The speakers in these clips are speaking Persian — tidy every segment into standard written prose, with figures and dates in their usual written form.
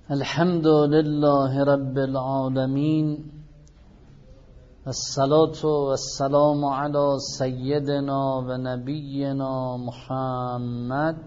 الحمد لله رب العالمين الصلاة والسلام على سيدنا و نبينا محمد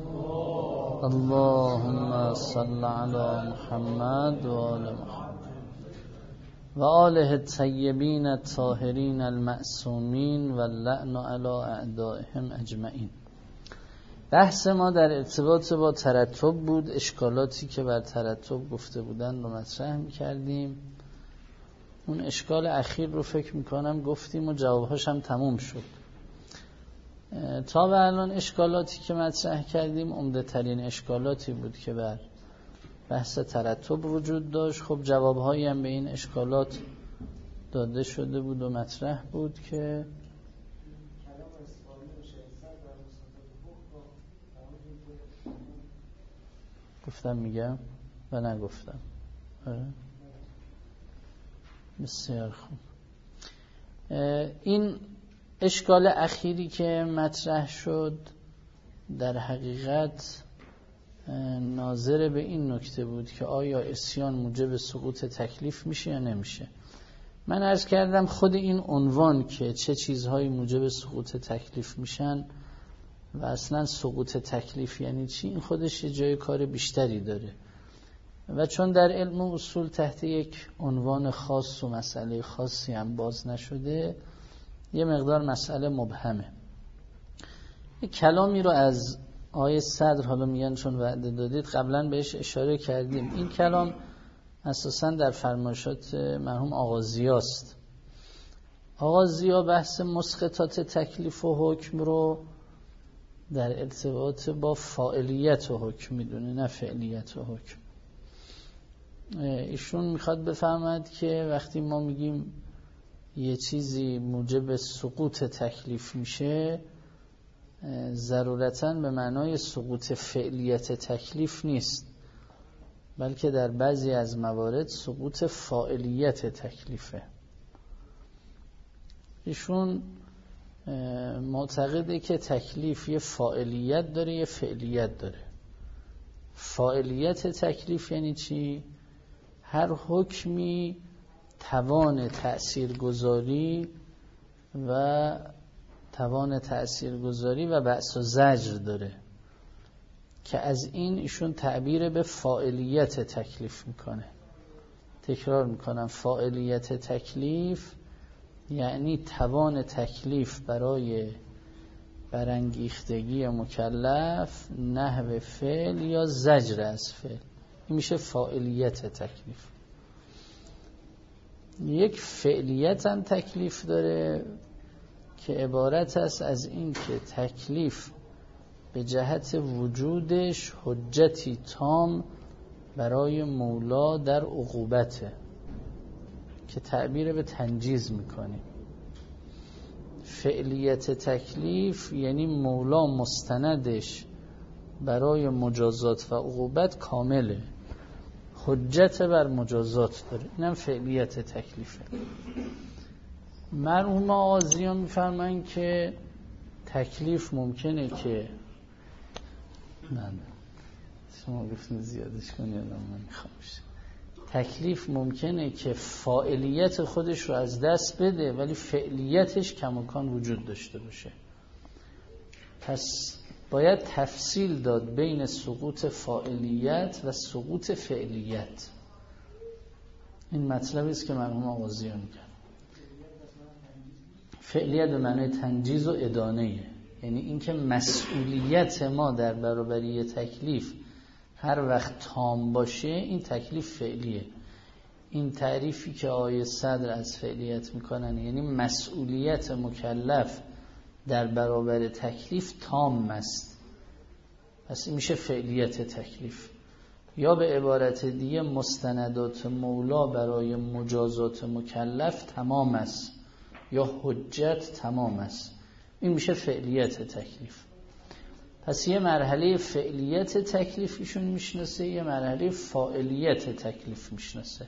اللهم صل على محمد و آل محمد و آله الطیبین الطاهرین المعصومین و اللعن علی اعدائهم اجمعین. بحث ما در ارتباط با ترتب بود. اشکالاتی که بر ترتب گفته بودن رو مطرح می‌کردیم. اون اشکال اخیر رو فکر می‌کنم گفتیم و جوابهاش هم تموم شد. تا به الان اشکالاتی که مطرح کردیم عمده ترین اشکالاتی بود که بر بحث ترتب وجود داشت. خب جوابهایی هم به این اشکالات داده شده بود و مطرح بود که گفتم میگم و نگفتم. بسیار خوب. این اشکال اخیری که مطرح شد در حقیقت ناظر به این نکته بود که آیا عصیان موجب سقوط تکلیف میشه یا نمیشه. من عرض کردم خود این عنوان که چه چیزهایی موجب سقوط تکلیف میشن و اصلا سقوط تکلیف یعنی چی، این خودش یه جای کار بیشتری داره و چون در علم و اصول تحت یک عنوان خاص و مسئله خاصی هم باز نشده یه مقدار مسئله مبهمه. یک کلامی رو از آیه صدر حالا میگن چون وعده دادید قبلا بهش اشاره کردیم. این کلام اساسا در فرمایشات مرحوم آقا ضیاست. آقا ضیا بحث مسقطات تکلیف و حکم رو در ارتباط با فاعلیت و حکم میدونه، نه فعلیت و حکم. ایشون میخواد بفهمد که وقتی ما میگیم یه چیزی موجب سقوط تکلیف میشه ضرورتاً به معنای سقوط فعلیت تکلیف نیست، بلکه در بعضی از موارد سقوط فاعلیت تکلیفه. ایشون معتقده که تکلیف یه فاعلیت داره یه فعلیت داره. فاعلیت تکلیف یعنی چی؟ هر حکمی توان تأثیرگذاری و بأس و زجر داره که از این ایشون تعبیر به فاعلیت تکلیف میکنه. تکرار میکنم، فاعلیت تکلیف یعنی توان تکلیف برای برانگیختگی مکلف نحو فعل یا زجر از فعل. این میشه فاعلیت تکلیف. یک فعلیت هم تکلیف داره که عبارت است از این که تکلیف به جهت وجودش حجتی تام برای مولا در عقوبته که تعبیر به تنجیز میکنیم. فعلیت تکلیف یعنی مولا مستندش برای مجازات و عقوبت کامله، حجت بر مجازات داره. اینم فعلیت تکلیفه. مرحوم آغازیان میفرمایند که تکلیف ممکنه که شما گفتین زیادش کنی الان من میخوامش. تکلیف ممکنه که فاعلیت خودش رو از دست بده ولی فعلیتش کماکان وجود داشته باشه. پس باید تفصیل داد بین سقوط فاعلیت و سقوط فعلیت. این مطلبی است که مرحوم آغازیان میگن. فعلیت به معنی تنجیز و ادانه، یعنی اینکه مسئولیت ما در برابری تکلیف هر وقت تام باشه این تکلیف فعلیه. این تعریفی که آیه صدر از فعلیت میکنن یعنی مسئولیت مکلف در برابر تکلیف تام است، پس این میشه فعلیت تکلیف. یا به عبارت دیگه مستندات مولا برای مجازات مکلف تمام است یا حجت تمام است، این میشه فعلیت تکلیف. پس یه مرحله فعلیت تکلیف ایشون میشناسه، یه مرحله فاعلیت تکلیف میشناسه.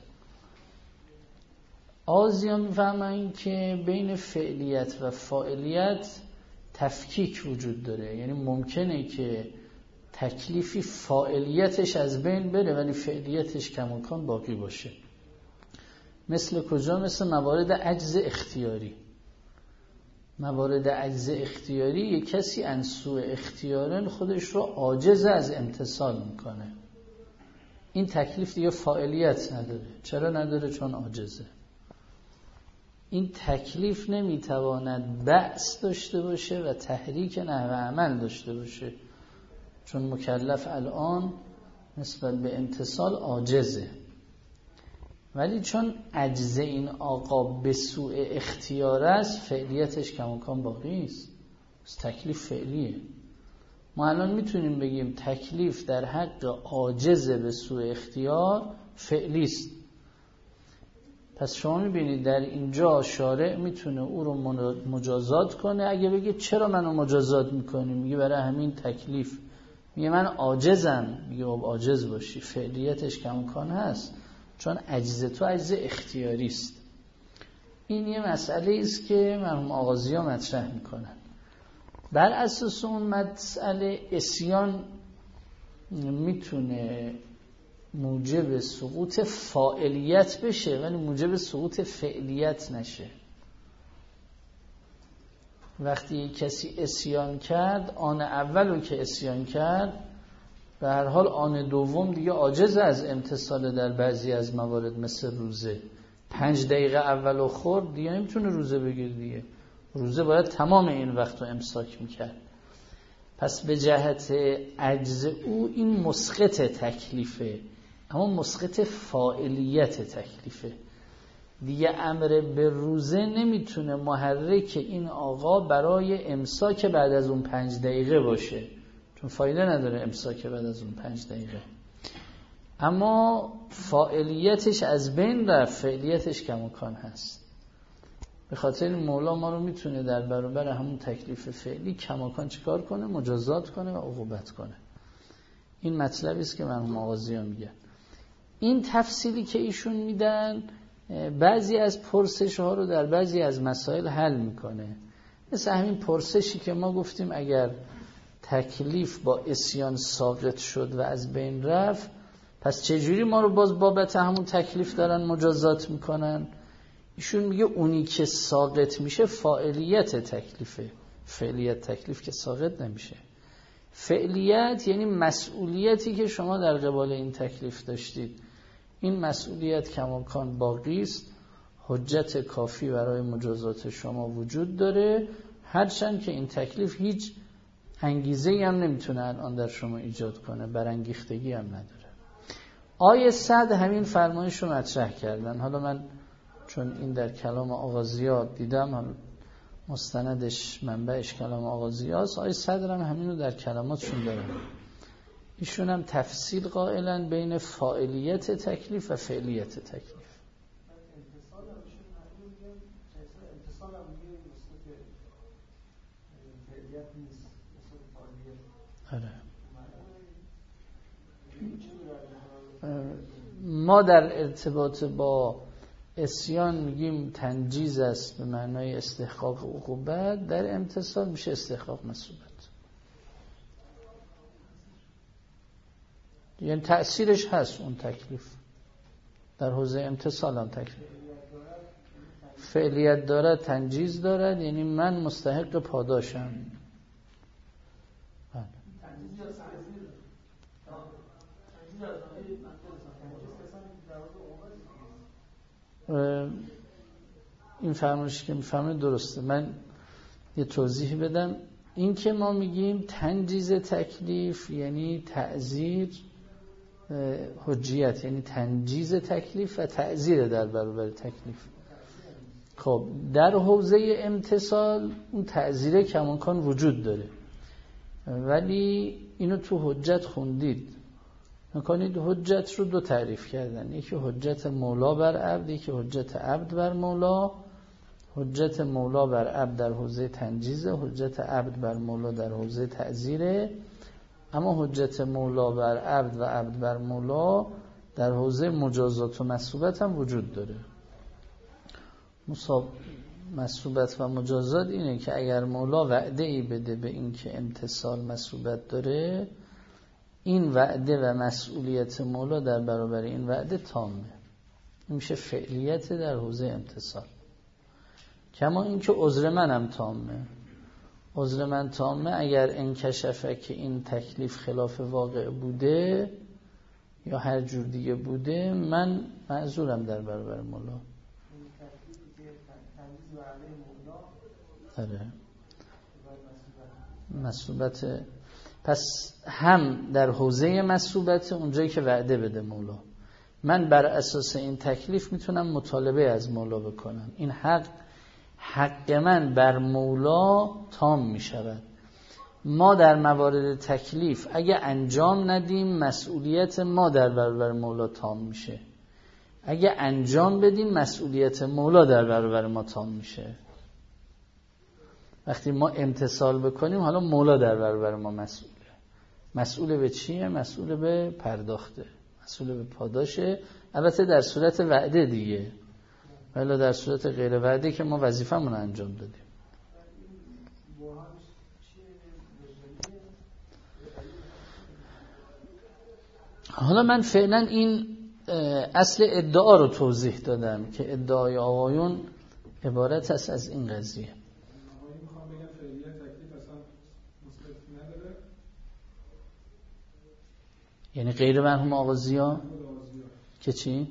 آزیا میفهمن که بین فعلیت و فاعلیت تفکیک وجود داره، یعنی ممکنه که تکلیفی فاعلیتش از بین بره ولی فعلیتش کماکان باقی باشه. مثل کجا؟ مثل موارد عجز اختیاری. موارد عجز اختیاری یک کسی انسوء اختیارن خودش رو عاجز از امتثال میکنه، این تکلیف دیگه فاعلیت نداره. چرا نداره؟ چون عاجزه. این تکلیف نمیتواند بعث داشته باشه و تحریک نحو عمل داشته باشه، چون مکلف الان نسبت به امتثال عاجزه. ولی چون عجز این آقا به سوء اختیار است، فعلیتش کماکان باقی است. تکلیف فعلیه. ما الان میتونیم بگیم تکلیف در حق عاجز به سوء اختیار فعلی است. پس شما میبینید در اینجا شارع میتونه او رو مجازات کنه. اگه بگه چرا منو مجازات میکنی؟ میگه برای همین تکلیف. میگه من عاجزم، میگه خب عاجز باشی، فعلیتش کماکان هست، چون عجز تو عجز اختیاری است. این یه مسئله است که مرحوم آغازی‌ها مطرح میکنن. بر اساس اون مسئله عصیان میتونه موجب سقوط فاعلیت بشه ولی موجب سقوط فعلیت نشه. وقتی کسی عصیان کرد، آن اولو که عصیان کرد به هر حال آن دوم دیگه عاجز از امتثال در بعضی از موارد، مثل روزه. 5 دقیقه اولو خورد دیگه نمیتونه روزه بگیر دیگه. روزه باید تمام این وقت رو امساک میکرد. پس به جهت عجز او این مسقط تکلیفه، اما مسقط فاعلیت تکلیفه. دیگه امر به روزه نمیتونه محرک این آقا برای امساک بعد از اون 5 دقیقه باشه، چون فایده نداره امساک بعد از اون 5 دقیقه. اما فاعلیتش از بین رفت، فعلیتش کماکان هست. به خاطر این مولا ما رو میتونه در برابر همون تکلیف فعلی کماکان چیکار کنه؟ مجازات کنه و عقوبت کنه. این مطلبی است که مرحوم آغازی‌ها میگن. این تفصیلی که ایشون میدن بعضی از پرسش ها رو در بعضی از مسائل حل میکنه. مثل همین پرسشی که ما گفتیم اگر تکلیف با عصیان ساقط شد و از بین رفت، پس چجوری ما رو باز بابت همون تکلیف دارن مجازات میکنن؟ ایشون میگه اونی که ساقط میشه فاعلیت تکلیفه، فعلیت تکلیف که ساقط نمیشه. فعلیت یعنی مسئولیتی که شما در قبال این تکلیف داشتید، این مسئولیت کماکان باقی است، حجت کافی برای مجازات شما وجود داره، هرچند که این تکلیف هیچ انگیزه‌ای هم نمیتونه الان در شما ایجاد کنه، برانگیختگی هم نداره. آیه 100 همین فرمایش رو مطرح کردن. حالا من چون این در کلام آغازی‌ها دیدم، هم مستندش منبعش کلام آغازی‌ها است، آیه 100 هم همین رو در کلماتشون دارن. ایشون هم تفصیل قائلن بین فاعلیت تکلیف و فعلیت تکلیف. آره. ما در ارتباط با عصیان میگیم تنجیز است به معنای استحقاق عقوبت، در امتثال میشه استحقاق مثوبت. یعنی تأثیرش هست اون تکلیف در حوزه امتثال هم تکلیف فعلیت دارد، تنجیز دارد، یعنی من مستحق پاداشم. این فرمایشی که میفهمه درسته. من یه توضیح بدم. این که ما میگیم تنجیز تکلیف یعنی تعزیر حجیت، یعنی تنجیز تکلیف و تعزیر در برابر تکلیف. خب در حوزه امتثال اون تعزیره کماکان وجود داره، ولی اینو تو حجت خوندید. میکنید حجت رو دو تعریف کردن، یکی حجت مولا بر عبد، یکی حجت عبد بر مولا. حجت مولا بر عبد در حوزه تنجیزه، حجت عبد بر مولا در حوزه تعزیره. اما حجت مولا بر عبد و عبد بر مولا در حوزه مجازات و مثوبت هم وجود داره. مثوبت و مجازات اینه که اگر مولا وعده ای بده به این که امتثال مثوبت داره، این وعده و مسئولیت مولا در برابر این وعده تامه. این میشه فعلیت در حوزه امتصال. کما اینکه عذر منم تامه. عذر من تامه اگر انکشفه که این تکلیف خلاف واقع بوده یا هر جور دیگه بوده، من معذورم در برابر مولا. آره. مسئولیت. پس هم در حوزه مسئولیت اونجایی که وعده بده مولا، من بر اساس این تکلیف میتونم مطالبه از مولا بکنم. این حق من بر مولا تام میشود. ما در موارد تکلیف اگه انجام ندیم مسئولیت ما در برابر مولا تام میشه، اگه انجام بدیم مسئولیت مولا در برابر ما تام میشه. وقتی ما امتثال بکنیم حالا مولا در برابر ما مسئوله. مسئول به چیه؟ مسئول به پرداخته، مسئول به پاداشه. البته در صورت وعده دیگه، ولی در صورت غیر وعده که ما وظیفمون رو انجام دادیم. حالا من فعلا این اصل ادعا رو توضیح دادم که ادعای آقایون عبارت است از این قضیه. یعنی غیر مرحوم آغازی‌ها که چی؟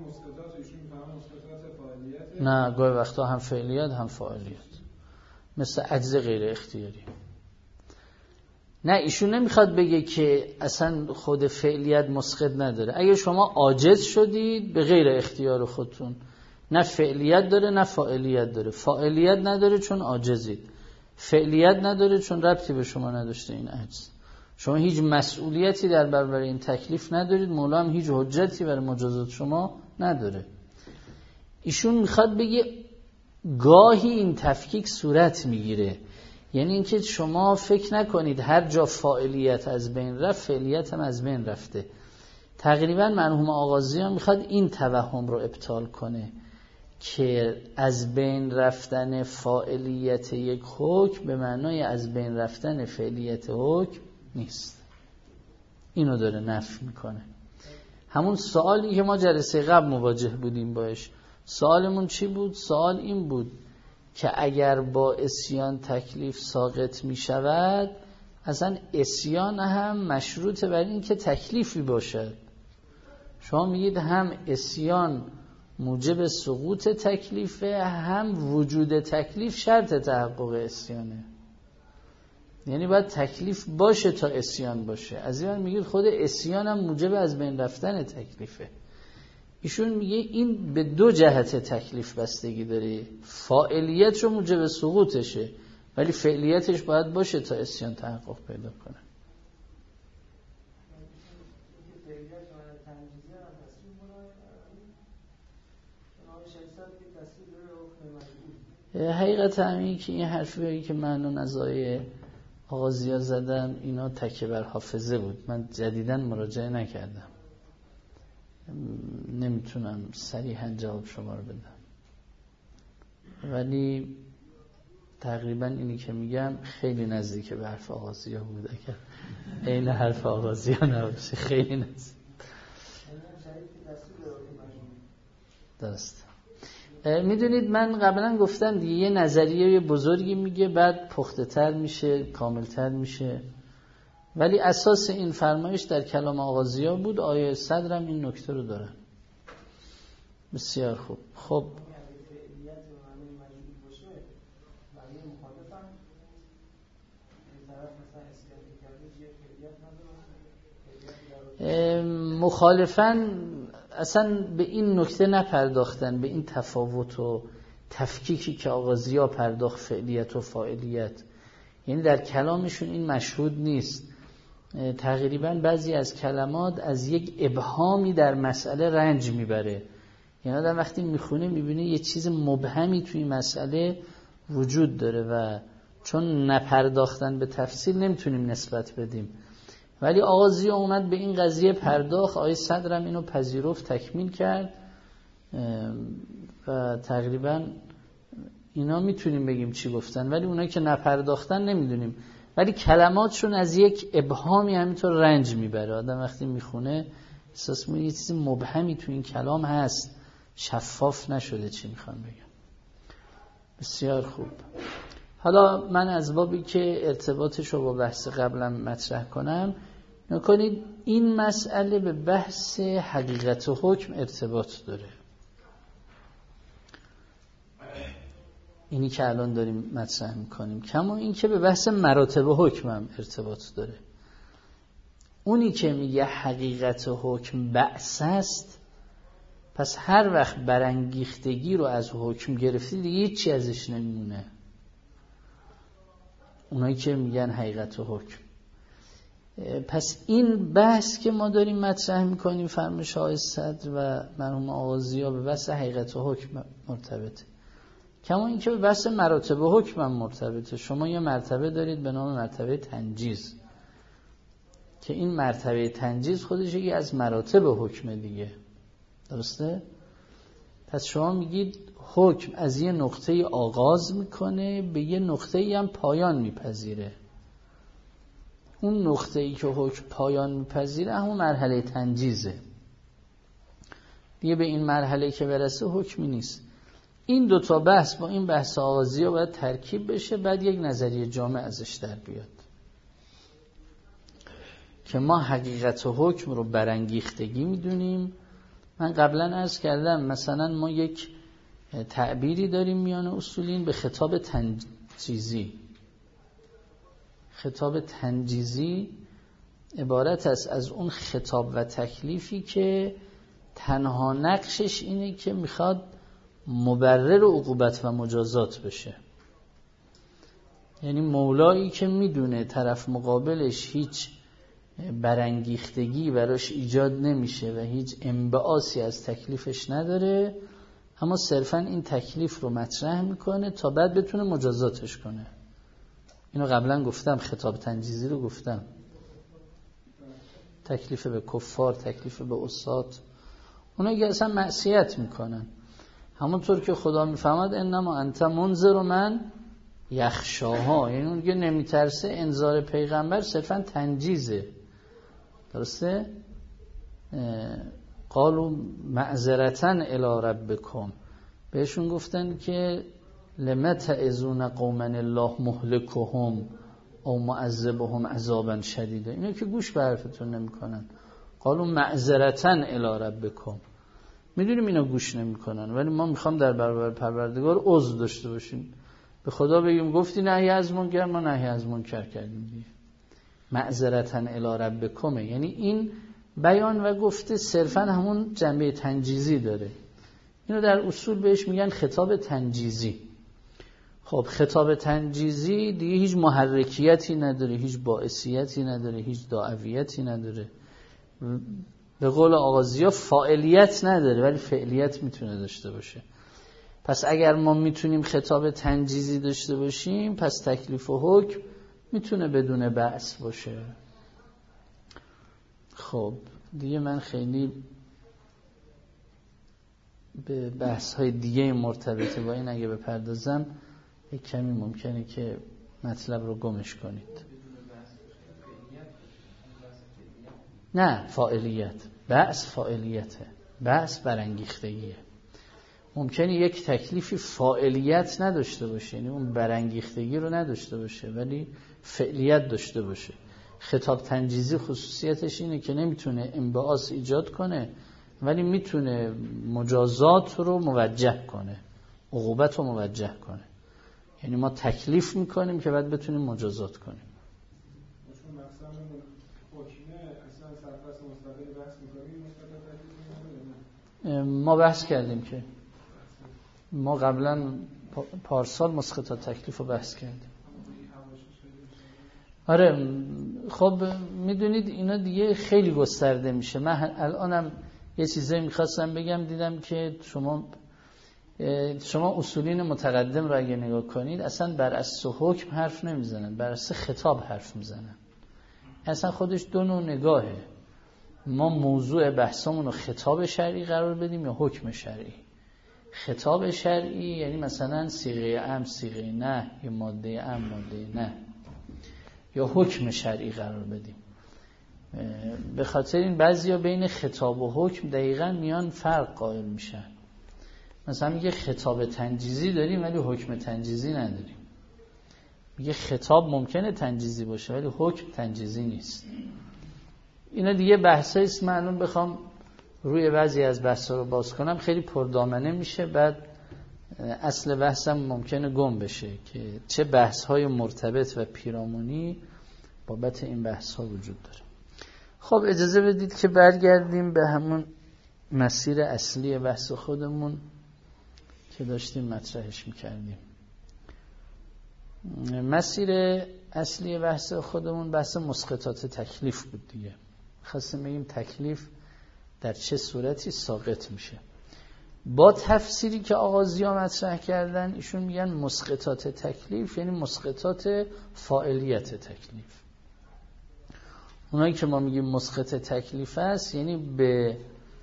نه، گاهی وقتا هم فعلیت هم فاعلیت، مثل عجز غیر اختیاری. نه، ایشون نمیخواد بگه که اصلا خود فعلیت مسقط نداره. اگه شما عاجز شدید به غیر اختیار خودتون، نه فعلیت داره نه فاعلیت داره. فاعلیت نداره چون عاجزید، فعلیت نداره چون ربطی به شما نداشته این عجز. شما هیچ مسئولیتی در برابر این تکلیف ندارید، مولا هم هیچ حجتی برای مجازات شما نداره. ایشون میخواد بگه گاهی این تفکیک صورت میگیره، یعنی اینکه شما فکر نکنید هر جا فاعلیت از بین رفت فعلیت هم از بین رفته. تقریبا مرحوم آغازیان میخواد این توهم رو ابطال کنه که از بین رفتن فاعلیت یک حکم به معنای از بین رفتن فعلیت حکم نیست. اینو داره نفی میکنه. همون سوالی که ما جلسه قبل مواجه بودیم باش، سوالمون چی بود؟ سوال این بود که اگر با عصیان تکلیف ساقط می شود، اصلا عصیان هم مشروط بر این که تکلیفی باشد. شما میگید هم عصیان موجب سقوط تکلیفه، هم وجود تکلیف شرط تحقق عصیانه. یعنی باید تکلیف باشه تا عصیان باشه. از این میگید خود عصیان هم موجب از بین رفتن تکلیفه. ایشون میگه این به دو جهت تکلیف بستگی داره. فاعلیت رو موجب سقوطشه، ولی فعلیتش باید باشه تا عصیان تحقق پیدا کنه. حقیقت همین که این حرفی که من و نزای آغازیا زدم اینا تکیه بر حافظه بود. من جدیداً مراجعه نکردم، نمیتونم صریحاً جواب شما رو بدم، ولی تقریبا اینی که میگم خیلی نزدیک به حرف آغازیا بود. اگر عین حرف آغازیا نباشه خیلی نزدیک. درست. میدونید من قبلا گفتم دیگه یه نظریه بزرگی میگه بعد پخته تر میشه، کامل تر میشه، ولی اساس این فرمایش در کلام آغازیا بود. آیه صدرم این نکته رو داره. بسیار خوب. خب مخالفن اصلا به این نکته نپرداختن، به این تفاوت و تفکیکی که آغازیا پرداخت فعلیت و فاعلیت. یعنی در کلامشون این مشهود نیست. تقریبا بعضی از کلمات از یک ابهامی در مسئله رنج میبره. یعنی آدم وقتی میخونه میبینه یه چیز مبهمی توی مسئله وجود داره و چون نپرداختن به تفصیل نمیتونیم نسبت بدیم. ولی آغازی اومد به این قضیه پرداخت، آیه صدرم اینو پذیرفت، تکمیل کرد و تقریبا اینا میتونیم بگیم چی گفتن، ولی اونایی که نپرداختن نمیدونیم. ولی کلماتشون از یک ابهامی همینطور رنج میبره. آدم وقتی میخونه احساس می‌کنه یه چیزی مبهمی تو این کلام هست، شفاف نشده چی میخوام بگم. بسیار خوب. حالا من از بابی که ارتباطش رو با بحث قبلم مطرح کنم، نکنید این مسئله به بحث حقیقت و حکم ارتباط داره. اینی که الان داریم مطرح میکنیم، کما این که به بحث مراتب و حکم هم ارتباط داره. اونی که میگه حقیقت و حکم بحث است، پس هر وقت برانگیختگی رو از حکم گرفتی دیگه هیچی ازش نمیمونه. اونایی که میگن حقیقت و حکم، پس این بحث که ما داریم مطرح میکنیم فرمایش آقای صدر و مرحوم آغازی‌ها به بحث حقیقت و حکم مرتبطه، کما این که به بحث مراتب و حکم هم مرتبطه. شما یه مرتبه دارید به نام مرتبه تنجیز که این مرتبه تنجیز خودش یکی از مراتب حکم دیگه، درسته؟ پس شما میگید حکم از یه نقطه آغاز میکنه به یه نقطه هم پایان میپذیره. اون نقطه‌ای که حکم پایان میپذیره همون مرحله تنجیزه دیگه. به این مرحله که برسه حکمی نیست. این دوتا بحث با این بحث آغازی ها باید ترکیب بشه، بعد یک نظریه جامع ازش در بیاد که ما حقیقت و حکم رو برانگیختگی میدونیم. من قبلا عرض کردم مثلا ما یک تعبیری داریم میان اصولین به خطاب تنجیزی. خطاب تنجیزی عبارت است از اون خطاب و تکلیفی که تنها نقشش اینه که میخواد مبرر عقوبت و مجازات بشه. یعنی مولایی که میدونه طرف مقابلش هیچ برانگیختگی براش ایجاد نمیشه و هیچ انبعاثی از تکلیفش نداره، اما صرفا این تکلیف رو مطرح میکنه تا بعد بتونه مجازاتش کنه. اینو قبلا گفتم، خطاب تنجیزی رو گفتم. تکلیف به کفار، تکلیف به عصات، اونا که اصلا معصیت میکنن، همونطور که خدا میفهمد انما انت منذر من یخشاها، یعنی اون که نمیترسه. انذار پیغمبر صرفا تنجیزه، درسته؟ قالوا معذرة الی ربکم، بهشون گفتن که لم تعظون قوما الله مهلکهم او معذبهم عذابا شدیدا. اینا که گوش به حرفتون نمیکنن. قالوا معذرة الی ربکم، میدونیم اینا گوش نمیکنن، ولی ما میخوام در برابر پروردگار عذر داشته باشیم. به خدا بگیم گفتی نهی از منکر، ما نهی از منکر کردیم دیگه. معذرة الی ربکم، یعنی این بیان و گفته صرفا همون جنبه تنجیزی داره. اینو در اصول بهش میگن خطاب تنجیزی. خب خطاب تنجیزی دیگه هیچ محرکیتی نداره، هیچ باعثیتی نداره، هیچ دعویتی نداره. به قول آغازی‌ها فاعلیت نداره ولی فعلیت میتونه داشته باشه. پس اگر ما میتونیم خطاب تنجیزی داشته باشیم، پس تکلیف و حکم میتونه بدون بأس باشه. خب دیگه من خیلی به بحث‌های دیگه مرتبطه با این اگه بپردازم یک کمی ممکنه که مطلب رو گمش کنید. نه، فاعلیت. بأس فاعلیته، بأس برانگیختگیه. ممکنه یک تکلیفی فاعلیت نداشته باشه، یعنی اون برانگیختگی رو نداشته باشه ولی فعلیت داشته باشه. خطاب تنجیزی خصوصیتش اینه که نمیتونه انبعاث ایجاد کنه ولی میتونه مجازات رو موجه کنه، عقوبت رو موجه کنه. یعنی ما تکلیف میکنیم که بعد بتونیم مجازات کنیم. ما بحث کردیم که ما قبلا پارسال مسقط تکلیف رو بحث کردیم. آره خب میدونید اینا دیگه خیلی گسترده میشه. من الانم یه چیزایی میخواستم بگم، دیدم که شما اصولین متقدم رو اگه نگاه کنید اصلا بر اساس حکم حرف نمیزنن، بر اساس خطاب حرف میزنن. اصلا خودش دو نوع نگاهه. ما موضوع بحثمون رو خطاب شرعی قرار بدیم یا حکم شرعی. خطاب شرعی یعنی مثلا صیغه امر، صیغه نه، یا ماده امر، ماده نه. یا حکم شرعی قرار بدیم. به خاطر این بعضیا بین خطاب و حکم دقیقاً میان فرق قائل میشن. مثلا میگه خطاب تنجیزی داریم ولی حکم تنجیزی نداریم. میگه خطاب ممکنه تنجیزی باشه ولی حکم تنجیزی نیست. اینا دیگه بحثایی است. من الان بخوام روی بعضی از بحثا رو باز کنم خیلی پردامنه میشه، بعد اصل بحثم ممکنه گم بشه که چه بحث‌های مرتبط و پیرامونی بابت این بحث‌ها وجود داره. خب اجازه بدید که برگردیم به همون مسیر اصلی بحث خودمون که داشتیم مطرحش میکردیم. مسیر اصلی بحث خودمون بحث مسقطات تکلیف بود دیگه. خواستیم بگیم تکلیف در چه صورتی ساقط میشه. با تفسیری که آغازی‌ها مطرح کردن ایشون میگن مسقطات تکلیف یعنی مسقطات فاعلیت تکلیف. اونایی که ما میگیم مسقط تکلیف است یعنی به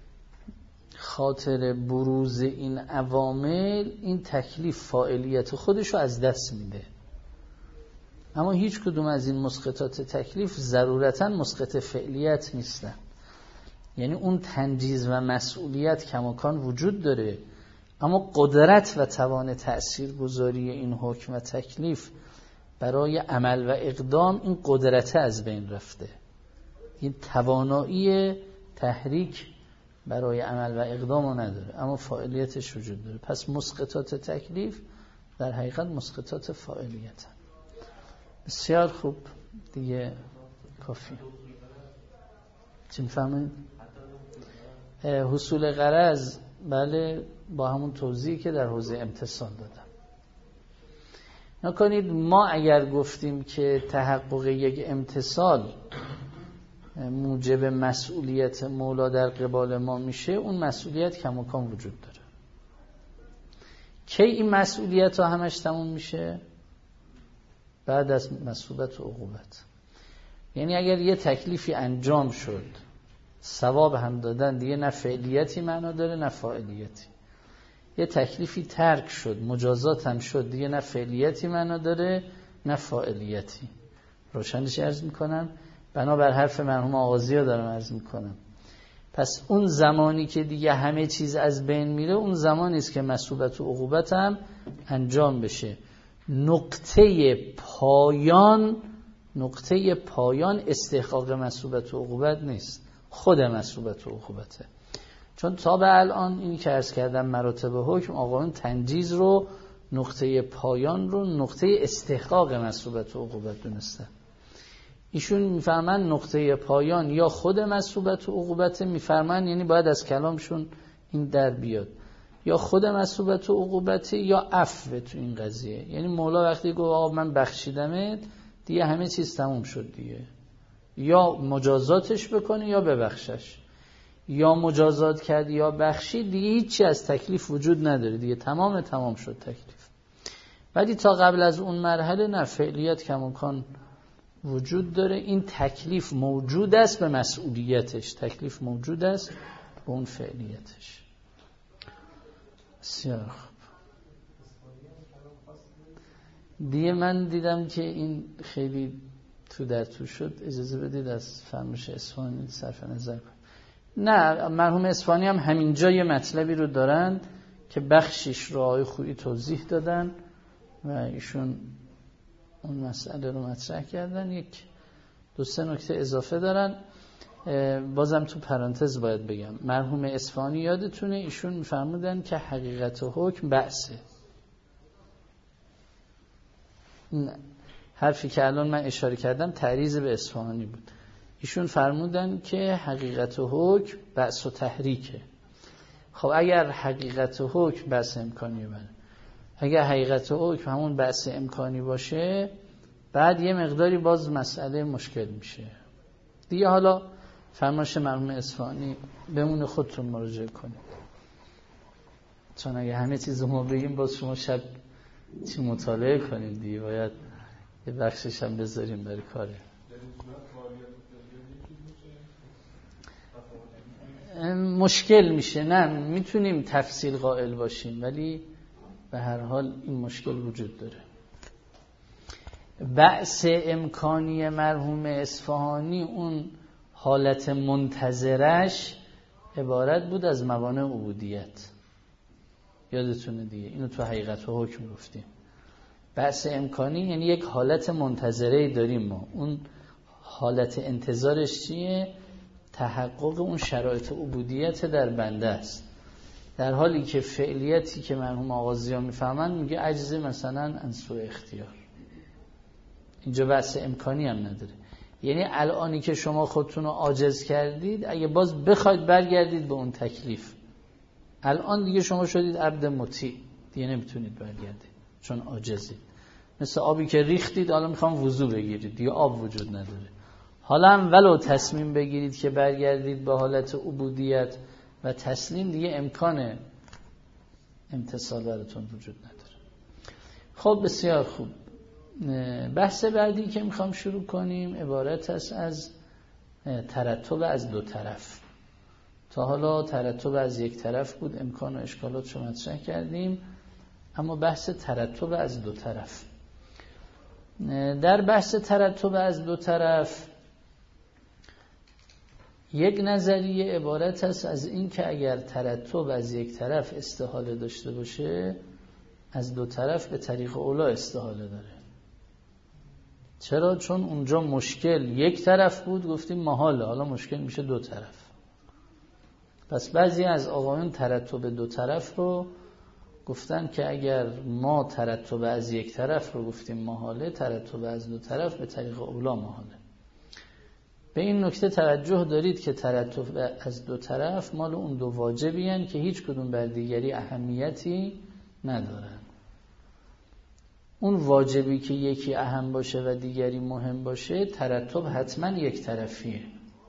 خاطر بروز این عوامل این تکلیف فاعلیت خودش رو از دست میده. اما هیچ کدوم از این مسقطات تکلیف ضرورتاً مسقط فعلیت نیستن. یعنی اون تنجیز و مسئولیت کماکان وجود داره، اما قدرت و توان تأثیرگذاری این حکم و تکلیف برای عمل و اقدام این قدرت از بین رفته. این توانایی تحریک برای عمل و اقدام رو نداره، اما فاعلیتش وجود داره. پس مسقطات تکلیف در حقیقت مسقطات فاعلیت. بسیار خوب دیگه کافی. چی میفهمید؟ حصول غرض بله، با همون توضیحی که در حوزه امتصال دادم. نکنید ما اگر گفتیم که تحقق یک امتصال موجب مسئولیت مولا در قبال ما میشه، اون مسئولیت کماکان وجود داره. کی این مسئولیت ها همش تموم میشه؟ بعد از مثوبت و عقوبت. یعنی اگر یه تکلیفی انجام شد ثواب هم دادن، دیگه نه فعلیتی معنا داره نه فاعلیتی. یه تکلیفی ترک شد مجازات هم شد، دیگه نه فعلیتی معنا داره نه فاعلیتی. روشنش عرض میکنم، بنابر حرف مرحوم آغازی‌ها دارم عرض میکنم. پس اون زمانی که دیگه همه چیز از بین میره، اون زمانی است که مثوبت و عقوبت هم انجام بشه. نقطه پایان استحقاق مثوبت و عقوبت نیست، خود مثوبت و عقوبته. چون تا به الان اینی که عرض کردم مراتب حکم، آقایون تنجیز رو نقطه پایان رو نقطه استحقاق مثوبت و عقوبت دونستن. ایشون میفرمن نقطه پایان یا خود مثوبت و عقوبت، میفرمن یعنی باید از کلامشون این در بیاد، یا خود مثوبت و عقوبت یا عفو تو این قضیه. یعنی مولا وقتی گفت آقا من بخشیدمت، دیگه همه چیز تموم شد دیگه، یا مجازاتش بکنه یا ببخشش، یا مجازات کرد یا بخشی، دیگه هیچی از تکلیف وجود نداره دیگه، تمام شد تکلیف. ولی تا قبل از اون مرحله نه، فعلیت کماکان وجود داره. این تکلیف موجود است به مسئولیتش، تکلیف موجود است به اون فعلیتش. بسیار خوب دیگه. من دیدم که این خیلی تو شد، اجازه بدید از فرمایش اصفهانی صرف نظر کنم. نه، مرحوم اصفهانی هم همین جای مطلبی رو دارن که بخشش رو آقای خویی توضیح دادن و ایشون اون مسئله رو مطرح کردن. یک 2-3 نکته اضافه دارن، بازم تو پرانتز باید بگم. مرحوم اصفهانی یادتونه ایشون میفرمودن که حقیقت حکم بحثه. حرفی که الان من اشاره کردم تعریض به اصفهانی بود. ایشون فرمودن که حقیقت حکم بحث و تحریکه. خب اگر حقیقت حکم بحث امکانی بره، اگر حقیقت حکم همون بحث امکانی باشه، بعد یه مقداری باز مسئله مشکل میشه دیگه. حالا فرمایش مرحوم اصفهانی بمونه، خودتون مراجعه کنید، چون اگه همه چیز رو ما بگیم باز شما شب چی مطالعه کنید دیگه، باید یه بخشش هم بذاریم برای کاره. مشکل میشه، نه میتونیم تفصیل قائل باشیم ولی به هر حال این مشکل وجود داره. بعث امکانی مرحوم اصفهانی اون حالت منتظرش عبارت بود از موانع عبودیت. یادتونه دیگه اینو تو حقیقت و حکم گفتیم. بعث امکانی یعنی یک حالت منتظره داریم ما، اون حالت انتظارش چیه؟ تحقق اون شرایط عبودیت در بنده است، در حالی که فعلیتی که مرحوم آغازیان میفهمن میگه عجز مثلا انسوء اختیار. اینجا بحث امکانی هم نداره، یعنی الانی که شما خودتون رو عاجز کردید، اگه باز بخواید برگردید به اون تکلیف، الان دیگه شما شدید عبد مطیع، دیگه نمیتونید برگردید چون عاجزید. مثل آبی که ریختید حالا میخوام وضو بگیرید، دیگه آب وجود نداره. حالا هم ولو تصمیم بگیرید که برگردید به حالت عبودیت و تسلیم، دیگه امکان امتصال براتون وجود نداره. خب بسیار خوب. بحث بعدی که میخوام شروع کنیم عبارت است از ترتب از دو طرف. تا حالا ترتب از یک طرف بود، امکان و اشکالات رو مطرح کردیم، اما بحث ترتب از دو طرف. در بحث ترتب از دو طرف یک نظریه عبارت است از این که اگر ترتب از یک طرف استحاله داشته باشه، از دو طرف به طریق اولا استحاله داره. چرا؟ چون اونجا مشکل یک طرف بود، گفتیم محاله، حالا مشکل میشه دو طرف. پس بعضی از آقایون ترتب دو طرف رو گفتن که اگر ما ترتب از یک طرف رو گفتیم محاله، ترتب از دو طرف به طریق اولا محاله. به این نکته توجه دارید که ترتب از دو طرف مال اون دو واجبی هستند که هیچ کدوم بر دیگری اهمیتی ندارن. اون واجبی که یکی اهم باشه و دیگری مهم باشه، ترتب حتما یک طرفیه.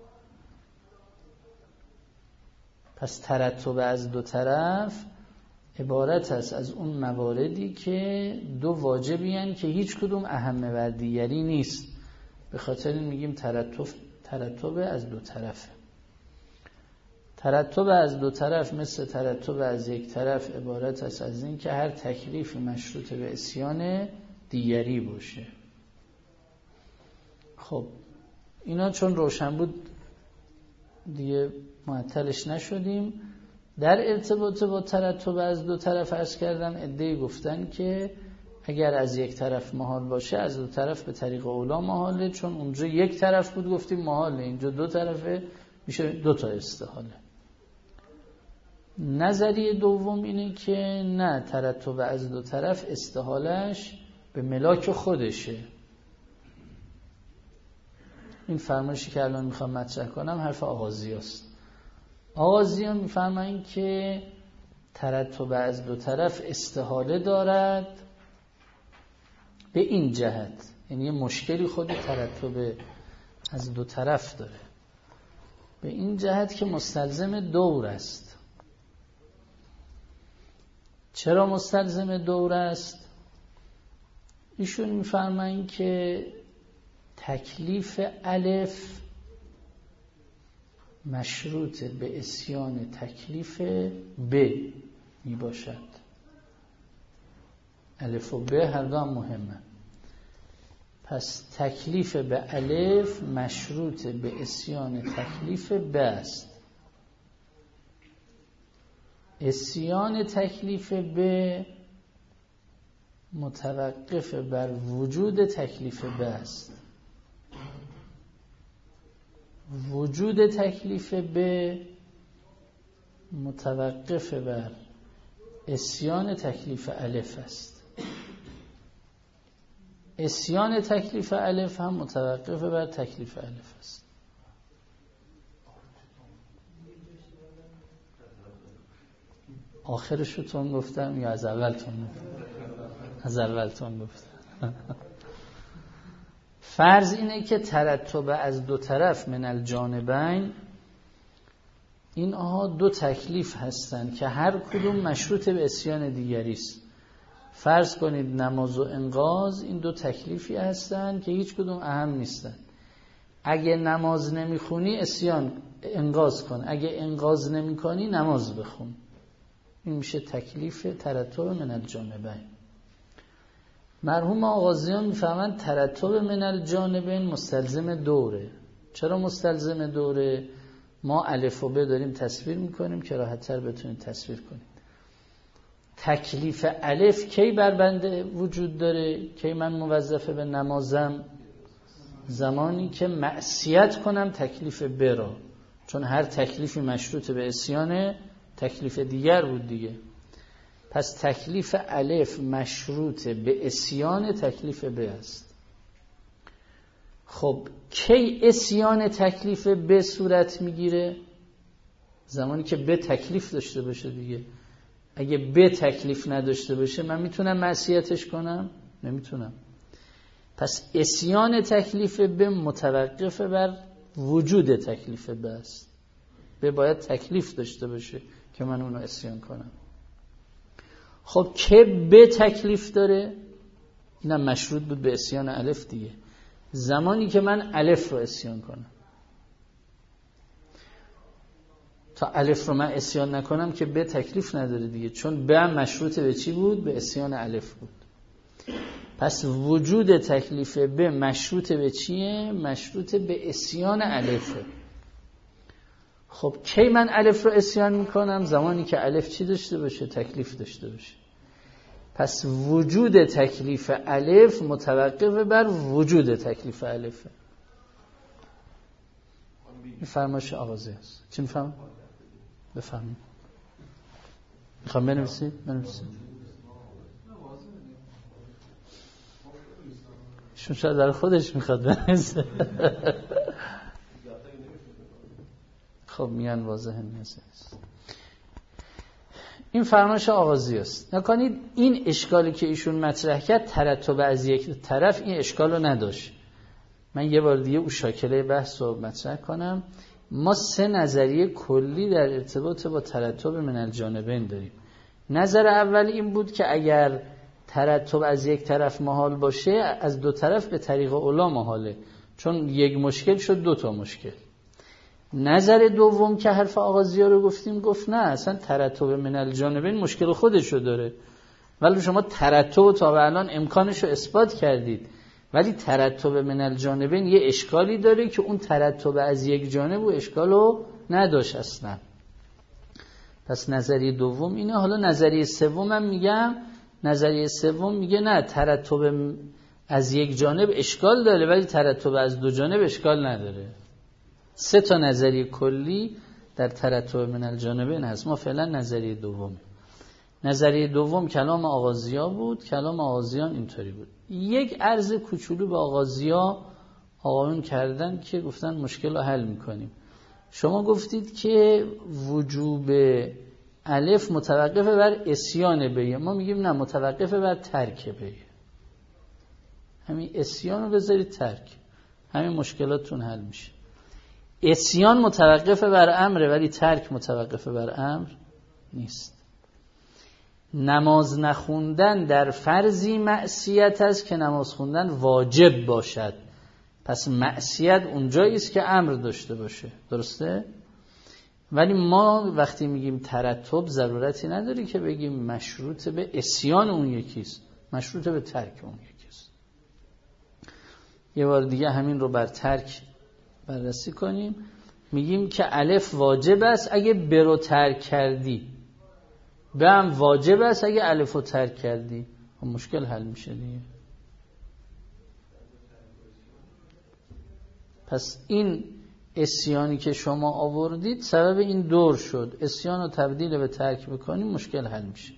پس ترتب از دو طرف عبارت است از اون مواردی که دو واجبی هستند که هیچ کدوم اهم بر دیگری نیست. به خاطر این میگیم ترتب از دو طرفه. ترتب از دو طرف مثل ترتب از یک طرف عبارت است از این که هر تکلیف مشروط به عصیان دیگری باشه. خب اینا چون روشن بود دیگه معطلش نشدیم. در ارتباط با ترتب از دو طرف عرض کردم عده‌ای گفتن که اگر از یک طرف محال باشه، از دو طرف به طریق اولا محاله، چون اونجا یک طرف بود گفتیم محاله، اینجا دو طرفه میشه دو تا استحاله. نظریه دوم اینه که نه، ترتب از دو طرف استحالش به ملاک خودشه. این فرمایشی که الان میخوام مطرح کنم حرف آغازیاست. آغازیان میفرمایند که ترتب از دو طرف استحاله دارد به این جهت، یعنی یه مشکلی خود ترتب از دو طرف داره، به این جهت که مستلزم دور است. چرا مستلزم دور است؟ ایشون میفرمایند که تکلیف الف مشروط به عصیان تکلیف ب می باشد. الف و ب هر دو هم مهمه. پس تکلیف به الف مشروط به عصیان تکلیف ب است. عصیان تکلیف ب متوقف بر وجود تکلیف ب است. وجود تکلیف ب متوقف بر عصیان تکلیف الف است. عصیان تکلیف الف هم متوقف بر تکلیف الف است. آخرشو تون گفتم یا از اول تون گفتم؟ از اول تون گفتم. فرض اینه که ترتب از دو طرف من الجانبین، اینها دو تکلیف هستند که هر کدوم مشروط به عصیان دیگری است. فرض کنید نماز و انقاذ این دو تکلیفی هستند که هیچ کدوم اهم نیستند. اگه نماز نمیخونی عصیان انقاذ کن، اگه انقاذ نمیکنی نماز بخون. این میشه تکلیف ترتب من الجانبین. مرحوم آغازیان میفهمن ترتب من الجانبین مستلزم دوره. چرا مستلزم دوره؟ ما الف و ب داریم تصویر میکنیم که راحت‌تر بتونید تصویر کنید. تکلیف الف کی بر بنده وجود داره؟ کی من موظفه به نمازم؟ زمانی که معصیت کنم تکلیف ب را، چون هر تکلیفی مشروط به عصیان تکلیف دیگر بود دیگه. پس تکلیف الف مشروط به عصیان تکلیف ب است. خب کی عصیان تکلیف ب صورت میگیره؟ زمانی که ب تکلیف داشته باشه دیگه. اگه ب تکلیف نداشته باشه من میتونم معصیتش کنم؟ نمیتونم. پس عصیان تکلیف ب متوقف بر وجود تکلیف ب است. ب باید تکلیف داشته باشه که من اونو عصیان کنم. خب که ب تکلیف داره؟ اینم مشروط بود به عصیان الف دیگه. زمانی که من الف رو عصیان کنم. تا الف رو من عصیان نکنم که ب تکلیف نداره دیگه، چون ب هم مشروط به چی بود؟ به عصیان الف بود. پس وجود تکلیف ب مشروط به چیه؟ مشروط به عصیان الفه. خب کی من الف رو عصیان میکنم؟ زمانی که الف چی داشته باشه؟ تکلیف داشته باشه. پس وجود تکلیف الف متوقف بر وجود تکلیف الفه. این فرمایش آغازی است. چی میفهم؟ بفهمید. میخوام بنویسید؟ شون شاید در خودش میخواد بنویسه. خب میان واضحه نیست. این فرمایش آغازی است. نکنید این اشکالی که ایشون مطرح کرد ترتب از یک طرف، این اشکال رو نداشت. من یه بار دیگه او شاکله بحث رو مطرح کنم. ما 3 نظریه کلی در ارتباط با ترتب من الجانبین داریم. نظر اول این بود که اگر ترتب از یک طرف محال باشه، از 2 طرف به طریق اولا محاله، چون یک مشکل شد 2 تا مشکل. نظر دوم که حرف آغازی ها رو گفتیم، گفت نه اصلا ترتب من الجانبین مشکل خودشو داره، ولی شما ترتب تا به الان امکانش رو اثبات کردید، ولی ترتب من الجانبین یه اشکالی داره که اون ترتب از یک جانب و اشکالو نداشت اصلا. پس نظریه دوم اینه. حالا نظریه سوم هم میگم، نظریه سوم میگه نه، ترتب از یک جانب اشکال داره ولی ترتب از 2 جانب اشکال نداره. 3 تا نظریه کلی در ترتب من الجانبین هست. ما فعلا نظریه دوم. نظریه دوم کلام آغازی‌ها بود. کلام آغازیان اینطوری بود. یک عرض کوچولو به آغازی‌ها آقایون کردن که گفتن مشکل رو حل می‌کنیم. شما گفتید که وجوب الف متوقف بر عصیان به، ما میگیم نه، متوقف بر ترک به. همین عصیان رو بذارید ترک، همین مشکلاتتون حل میشه. عصیان متوقف بر امره ولی ترک متوقف بر امر نیست. نماز نخوندن در فرضی معصیت است که نماز خوندن واجب باشد. پس معصیت اونجایی است که امر داشته باشه، درسته؟ ولی ما وقتی میگیم ترتب ضرورتی نداری که بگیم مشروط به عصیان اون یکیست، مشروط به ترک اون یکیست. یه بار دیگه همین رو بر ترک بررسی کنیم. میگیم که الف واجب است اگه ب رو ترک کردی، ب هم واجب است اگه الف رو ترک کردی. مشکل حل میشه دیگه. پس این عصیانی که شما آوردید سبب این دور شد. عصیان رو تبدیل به ترک بکنیم مشکل حل میشه.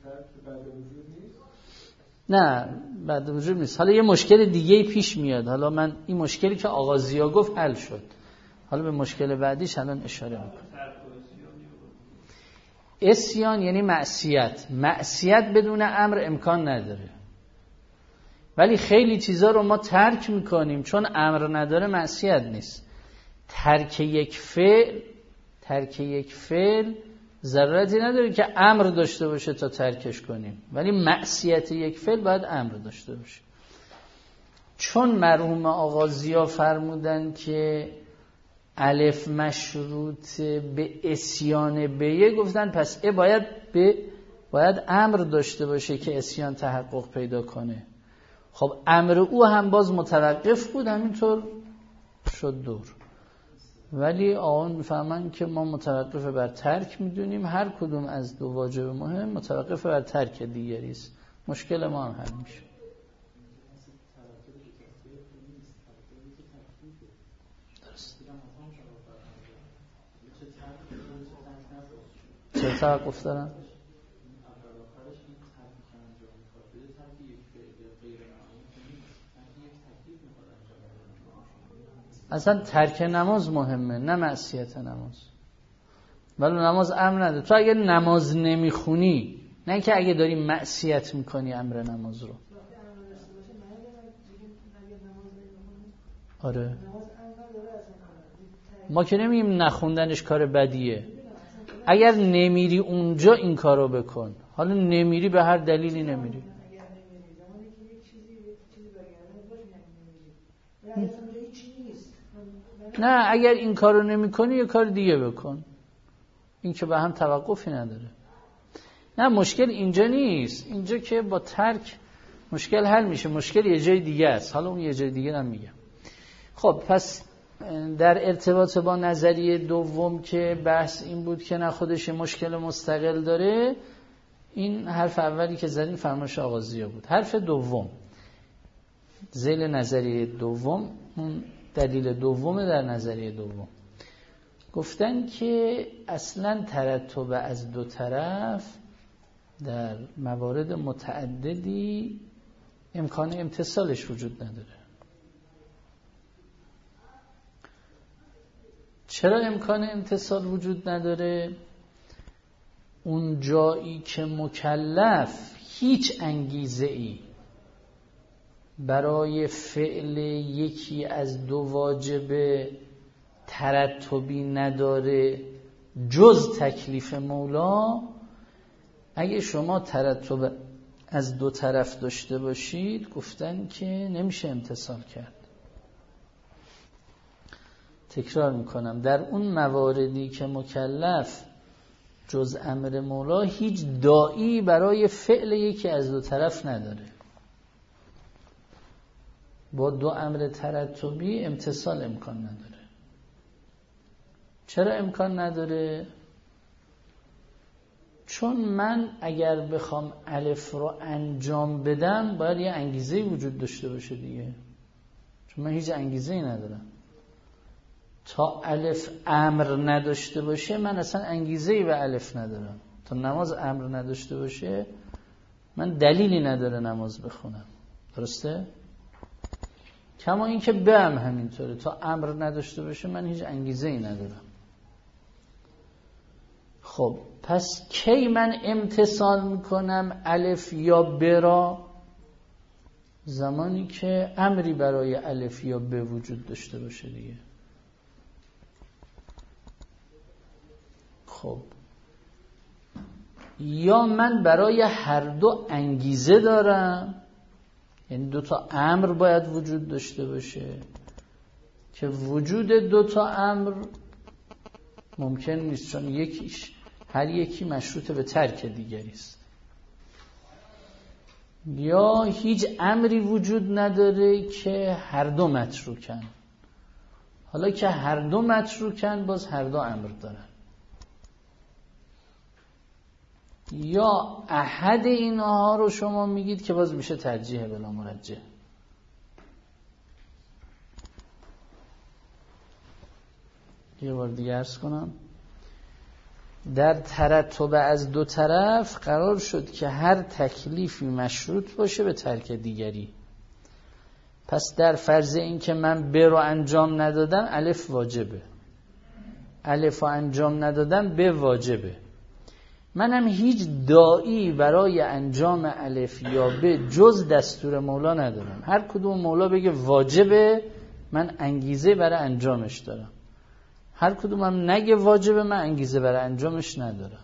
نه بعد وجود نیست. حالا یه مشکل دیگه پیش میاد. حالا من این مشکلی که آغازی‌ها گفت حل شد، حالا به مشکل بعدیش الان اشاره میکنم. عصیان یعنی معصیت. معصیت بدون امر امکان نداره، ولی خیلی چیزا رو ما ترک میکنیم چون امر نداره، معصیت نیست. ترک یک فعل ضرورتی نداره که امر داشته باشه تا ترکش کنیم، ولی معصیت یک فعل باید امر داشته باشه. چون مرحوم آغازی‌ها فرمودن که الف مشروط به عصیان به، گفتن پس باید امر داشته باشه که عصیان تحقق پیدا کنه. خب امر او هم باز متوقف بود، همینطور شد دور. ولی آقایون میفهمن که ما متوقف بر ترک میدونیم، هر کدوم از دو واجب مهم متوقف بر ترک دیگری است. مشکل ما هم حل میشه. چه توقف دارن؟ اصلا ترک نماز مهمه، نه معصیت نماز. ولی نماز امر نداره. تو اگه نماز نمیخونی، نه که اگه داری معصیت میکنی امر نماز رو. آره ما که نمیگیم نخوندنش کار بدیه. اگر نمیری اونجا این کارو بکن. حالا نمیری به هر دلیلی نمیری. نه اگر این کارو نمی‌کنی یه کار دیگه بکن. این که به هم توقفی نداره. نه مشکل اینجا نیست. اینجا که با ترک مشکل حل میشه. مشکل یه جای دیگه است. حالا اون یه جای دیگه هم میگم. خب پس در ارتباط با نظریه دوم که بحث این بود که نه خودش مشکل مستقل داره، این حرف اولی که زدین فرمایش آقا ضیا بود. حرف دوم ذیل نظریه دوم، اون دلیل دوم در نظریه دوم، گفتن که اصلا ترتب از دو طرف در موارد متعددی امکان امتصالش وجود نداره. چرا امکان امتصال وجود نداره؟ اون جایی که مکلف هیچ انگیزه‌ای برای فعل یکی از دو واجب ترتبی نداره جز تکلیف مولا، اگه شما ترتب از دو طرف داشته باشید گفتن که نمیشه امتصال کرد. تکرار میکنم، در اون مواردی که مکلف جز امر مولا هیچ داعی برای فعل یکی از دو طرف نداره، با دو امر ترتبی امتصال امکان نداره. چرا امکان نداره؟ چون من اگر بخوام الف رو انجام بدم باید یه انگیزه‌ای وجود داشته باشه دیگه، چون من هیچ انگیزه‌ای ندارم. تا الف امر نداشته باشه من اصلا انگیزه‌ای به الف ندارم. تا نماز امر نداشته باشه من دلیلی نداره نماز بخونم. درسته؟ کما این که به هم همینطوره، تا امر نداشته باشه من هیچ انگیزه‌ای ندارم. خب پس کی من امتصال میکنم الف یا ب را؟ زمانی که امری برای الف یا ب وجود داشته باشه دیگه. خب یا من برای هر دو انگیزه دارم، یعنی دو تا امر باید وجود داشته باشه که وجود دو تا امر ممکن نیست، چون یکیش هر یکی مشروط به ترک دیگری است. یا هیچ امری وجود نداره که هر دو متروکن. حالا که هر دو متروکن باز هر دو امر دارن. یا احد اینها رو شما میگید که باز میشه ترجیح بلا مرجح. یه بار دیگه عرض کنم، در ترتب از دو طرف قرار شد که هر تکلیفی مشروط باشه به ترک دیگری. پس در فرض این که من ب رو انجام ندادم الف واجبه، الف رو انجام ندادم ب واجبه. منم هیچ داعی برای انجام الف یا ب جز دستور مولا ندارم. هر کدوم مولا بگه واجبه من انگیزه برای انجامش دارم، هر کدومم نگه واجبه من انگیزه برای انجامش ندارم.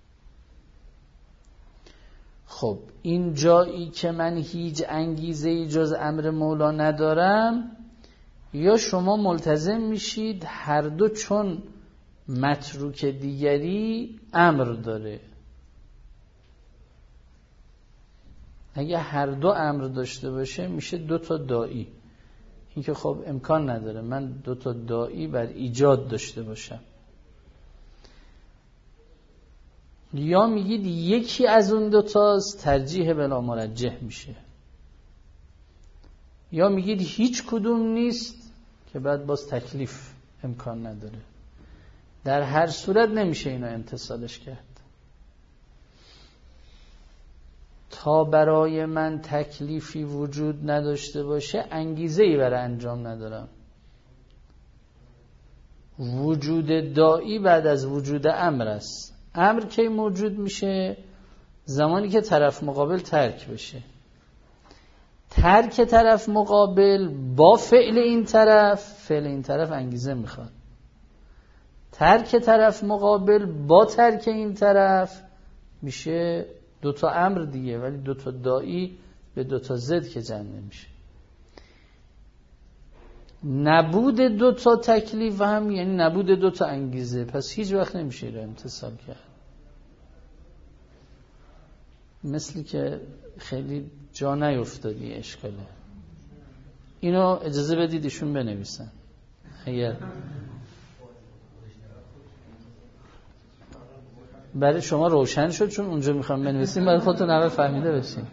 خب این جایی که من هیچ انگیزه جز امر مولا ندارم، یا شما ملتزم میشید هر دو چون متروک دیگری امر داره، اگه هر دو امر داشته باشه میشه دو تا داعی. این که خب امکان نداره من دو تا داعی بر ایجاد داشته باشم. یا میگید یکی از اون دو تاست ترجیح بلا مرجح میشه، یا میگید هیچ کدوم نیست که بعد باز تکلیف امکان نداره. در هر صورت نمیشه اینو امتصالش کرد. تا برای من تکلیفی وجود نداشته باشه انگیزه‌ای برای انجام ندارم. وجود داعی بعد از وجود امر است. امر کی موجود میشه؟ زمانی که طرف مقابل ترک بشه. ترک طرف مقابل با فعل این طرف انگیزه میخواد. ترک طرف مقابل با ترک این طرف میشه دو تا امر دیگه، ولی دو تا داعی به دو تا ضد که جمع نمیشه. نبود دو تا تکلیف هم یعنی نبود دو تا انگیزه، پس هیچ وقت نمیشه رو امتصال کرد. مثلی که خیلی جا نیفتادی اشکاله. اینو اجازه بدید ایشون بنویسن. اگر برای شما روشن شد، چون اونجا میخوام بنویسیم برای خودتون اول فهمیده بشین.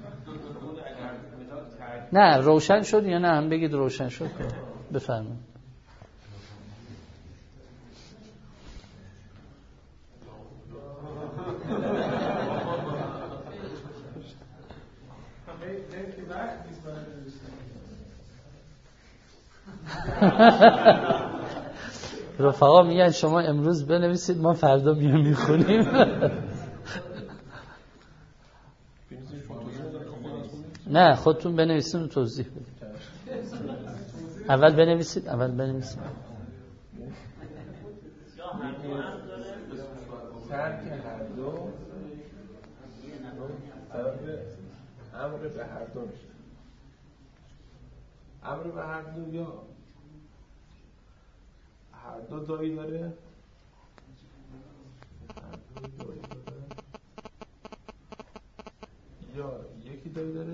نه روشن شد یا نه هم بگید روشن شد. بفرمایید. رفقا میگن شما امروز بنویسید ما فردا بیام میخونیم. نه خودتون بنویسید و توضیح بدید. اول بنویسید. ترک هر دو امر به هر دو میشه. امر به هر دو یا هر دو دایی داره، یا یکی دایی داره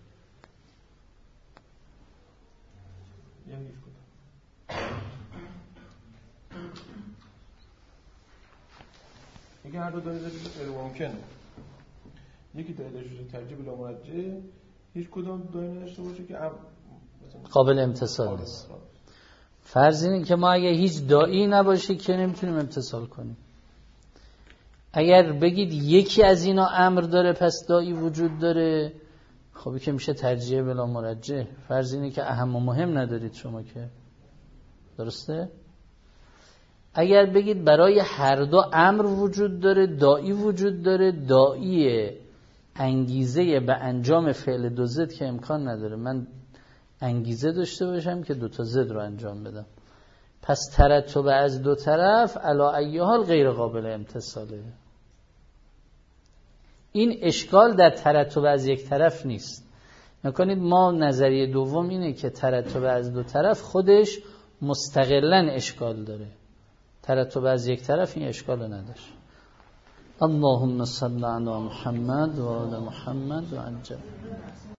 یا هیچ کدوم. یکی هر دو دایی داره غیر ممکنه. یکی دایی داشته باشه ترجیح بلا مرجح، هیچ کدوم دایی نداشته باشه که قابل امتصال نیست. فرض اینه که ما اگه هیچ داعی نباشه که نمیتونیم امتصال کنیم. اگر بگید یکی از اینا امر داره پس داعی وجود داره، خب که میشه ترجیح بلا مرجح. فرض اینه که اهم و مهم ندارید شما که، درسته؟ اگر بگید برای هر دو امر وجود داره، داعی وجود داره، داعی انگیزه به انجام فعل دو ضد که امکان نداره من انگیزه داشته باشم که دو تا ضد رو انجام بدم، پس ترتب از دو طرف علی ای حال غیر قابل امتصاله. این اشکال در ترتب از یک طرف نیست. نکنید ما نظریه دوم اینه که ترتب از دو طرف خودش مستقلاً اشکال داره، ترتب از یک طرف این اشکال نداشت. اللهم صل علی محمد و آل محمد و عجل.